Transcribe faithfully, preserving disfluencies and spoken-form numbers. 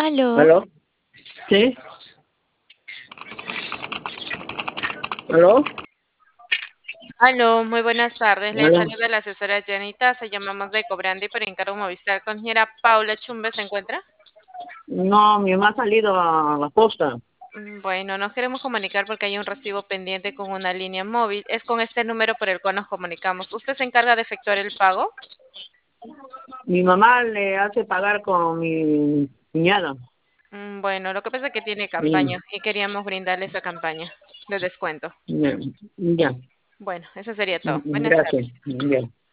Aló, ¿Aló? ¿Sí? ¿Aló? aló, muy buenas tardes. Le ¿Aló? saluda la asesora Janita. Se llamamos de Cobrandi por encargo Movistar con señora Paula Chumbe. ¿Se encuentra? No, mi mamá ha salido a la posta. Mm, Bueno, nos queremos comunicar porque hay un recibo pendiente con una línea móvil. Es con este número por el cual nos comunicamos. ¿Usted se encarga de efectuar el pago? Mi mamá le hace pagar con mi cuñada. Mm, Bueno, lo que pasa es que tiene Sí, campaña y queríamos brindarle esa campaña de descuento. ya, ya. Bueno, eso sería todo. Buenas Gracias. tardes. Ya.